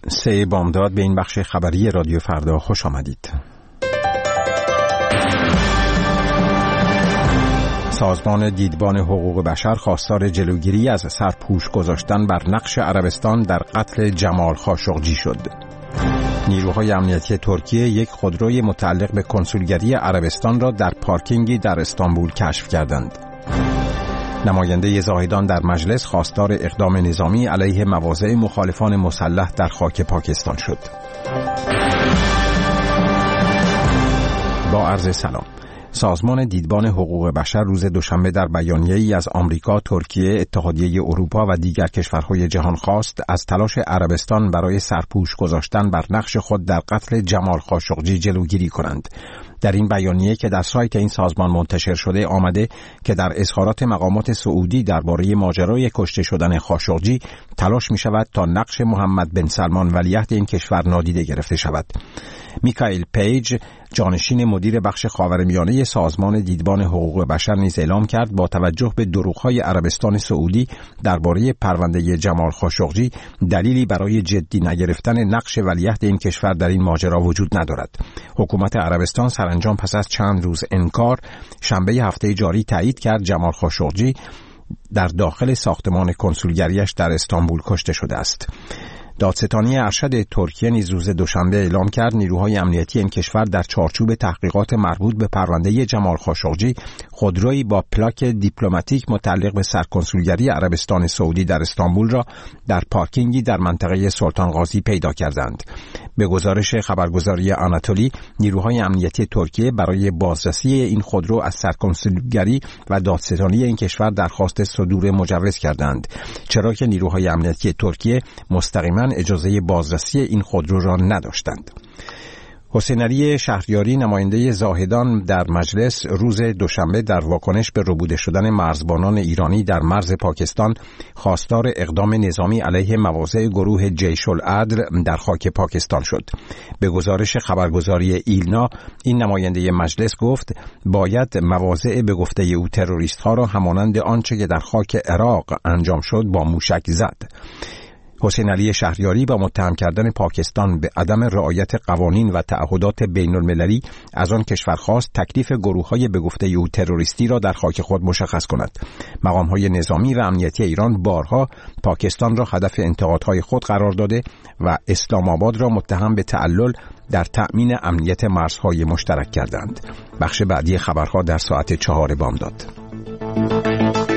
3 بامداد به این بخش خبری رادیو فردا خوش آمدید. سازمان دیدبان حقوق بشر خواستار جلوگیری از سرپوش گذاشتن بر نقش عربستان در قتل جمال خاشقجی شد. نیروهای امنیتی ترکیه یک خودروی متعلق به کنسولگری عربستان را در پارکینگی در استانبول کشف کردند. نماینده زاهدان در مجلس خواستار اقدام نظامی علیه مواضع مخالفان مسلح در خاک پاکستان شد. با عرض سلام. سازمان دیدبان حقوق بشر روز دوشنبه در بیانیه‌ای از آمریکا، ترکیه، اتحادیه اروپا و دیگر کشورهای جهان خواست از تلاش عربستان برای سرپوش گذاشتن بر نقش خود در قتل جمال خاشقجی جلوگیری کنند. در این بیانیه که در سایت این سازمان منتشر شده آمده که در اظهارات مقامات سعودی درباره ماجرای کشته شدن خاشقجی تلاش می شود تا نقش محمد بن سلمان ولیعهد این کشور نادیده گرفته شود. میکائیل پیج، جانشین مدیر بخش خاورمیانه سازمان دیدبان حقوق بشر نیز اعلام کرد با توجه به دروغ‌های عربستان سعودی درباره پرونده جمال خاشقجی دلیلی برای جدی نگرفتن نقش ولیعهد این کشور در این ماجرا وجود ندارد. حکومت عربستان سرانجام پس از چند روز انکار شنبه هفته جاری تایید کرد جمال خاشقجی در داخل ساختمان کنسولگریش در استانبول کشته شده است. دادستانی ارشد ترکیه نیز روز دوشنبه اعلام کرد نیروهای امنیتی این کشور در چارچوب تحقیقات مربوط به پرونده جمال خاشقجی خودرویی با پلاک دیپلماتیک متعلق به سرکنسولگری عربستان سعودی در استانبول را در پارکینگی در منطقه سلطان غازی پیدا کردند. به گزارش خبرگزاری آناتولی، نیروهای امنیتی ترکیه برای بازرسی این خودرو از سرکنسولگری و دادستانی این کشور درخواست صدور مجوز کردند، چرا که نیروهای امنیتی ترکیه مستقیما اجازه بازرسی این خودرو را نداشتند. حسین علی شهریاری، نماینده زاهدان در مجلس، روز دوشنبه در واکنش به ربوده شدن مرزبانان ایرانی در مرز پاکستان خواستار اقدام نظامی علیه مواضع گروه جیش العدل در خاک پاکستان شد. به گزارش خبرگزاری ایلنا، این نماینده مجلس گفت باید مواضع به گفته او تروریست ها را همانند آنچه که در خاک عراق انجام شد با موشک زد. حسین علی شهریاری با متهم کردن پاکستان به عدم رعایت قوانین و تعهدات بین المللی از آن کشور خواست تکلیف گروه‌های به گفته او تروریستی را در خاک خود مشخص کند. مقام‌های نظامی و امنیتی ایران بارها پاکستان را هدف انتقادهای خود قرار داده و اسلام آباد را متهم به تعلل در تأمین امنیت مرزهای مشترک کردند. بخش بعدی خبرها در ساعت 4 بامداد.